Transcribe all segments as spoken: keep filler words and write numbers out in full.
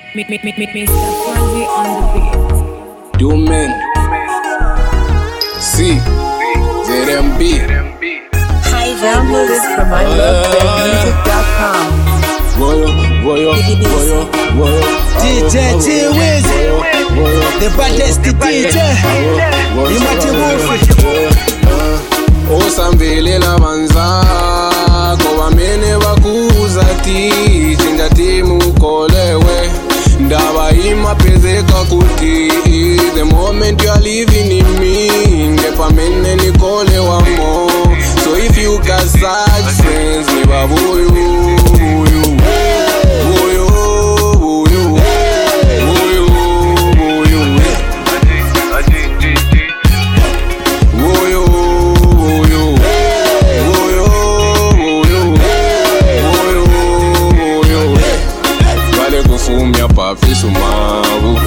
Meet, meet, meet, meet, Mister Fonzie on the beat. Two men. C. Z M B. Download it from my love zed music dot com. Voyo, voyo, voyo, voyo. D J T-Wiz, the baddest D J. Imati Wolf. Osamvelela vanzako vamene vakuza ti chinja timukolewe ndava imapezeka kuti the moment you are living in me ngepamene nikolewa mo. So if you got such friends never vuyo vuyo vuyo vuyo vuyo vuyo kufumya pafisu mavu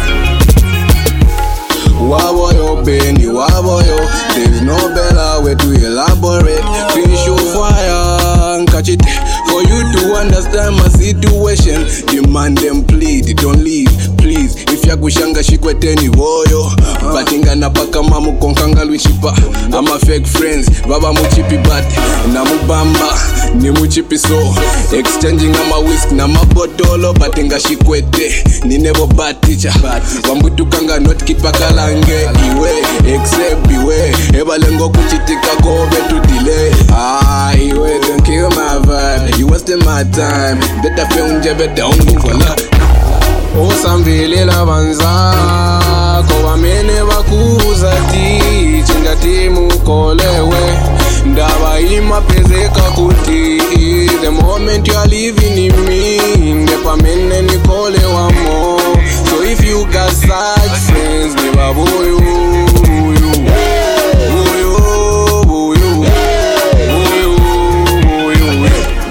waboyo beni waboyo. There's no better way to elaborate. Finish your fire and catch it. For you to understand my situation, demand them plead, don't leave, please. If ya kushanga shikweteni voyo batinga napaka mamu konkanga lwishipa. I'm a fake friends, baba muchipi but na mubamba ni muchipi so exchanging ama whisk na mabotolo batinga shikwete ni never bad teacher. Wambutukanga not kipakalange iwe except iwe ebalengo kuchitika kobe to delay. Ah iwe don't kill my vibe, you wasting my time. Better feunje better ungukola. Osamvelela vanzako vamene vakuza ti chinja timukolewe ndava imapezeka kuti the moment you are living in me ngepamene nikolewa mo. So if you got such friends never vuyo vuyo vuyo vuyo vuyo vuyo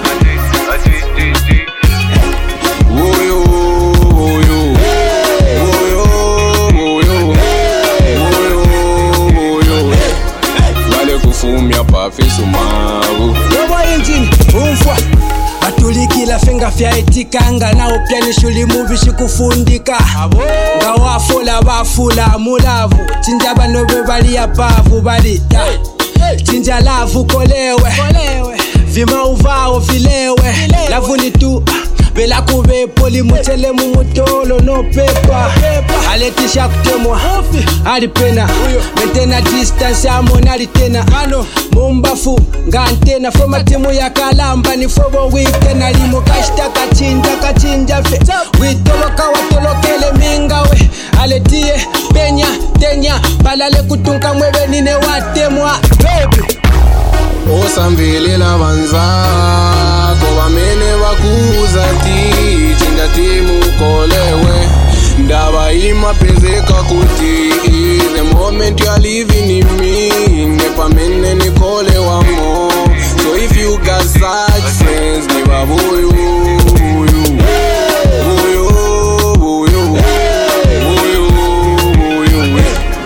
kufumya pafisu mavu Yobo engine, umfwa batulikila fenga fyaetikanga nao pya nishuli muvi shikufundika nga wafula bafula mulavu chinja bano be bali abavu bali chinja lavu kolewe vima uvao vilewe lavu ni tu bela kube poli mutele mumutolo no pepa aletisha kutemwa alipena metena distance amona alitena mumbafu ngantena foma timu ya kalamba ni fobo witena limo kashita kachinja kachinja fe witoloka watolokele mingawe aletie penya tenya balale kutunka mwebe nine watemwa baby. Osamvelela vanzako vamene vakuza ti chinja timukolewe ndava imapezeka kuti the moment you are living in me ngepamene nikolewa mo. So if you got such friends never vuyo vuyo vuyo vuyo vuyo vuyo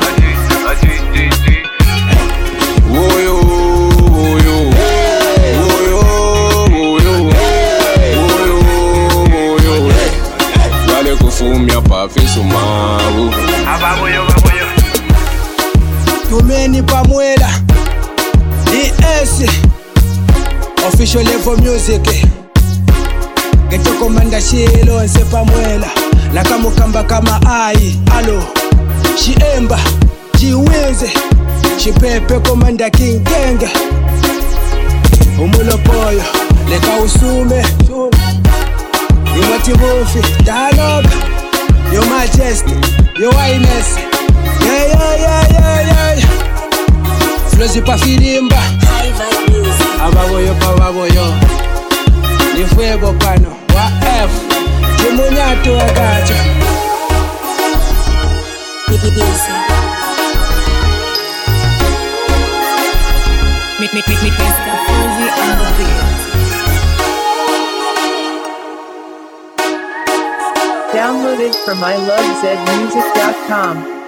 kufumya pafisu mavu ababoyo baboyo tumeni pamwela D S official level music geto komanda shilo nse pamwela lakamukamba kama ai alo shiemba chiweze chipepe komanda king kenge umulopoyo leka usume Imati Wolf, dialogue, your majesty, your highness. Yeah, yeah, yeah, yeah, yeah. Flozi pa filimba. High vibe music. Ababoyo pa baboyo. Ni fuego pano, wa F. Jimunyato wagacha. Meet, meet, meet, meet, Mister Fonzie on the beat. Download it from my love zed music dot com.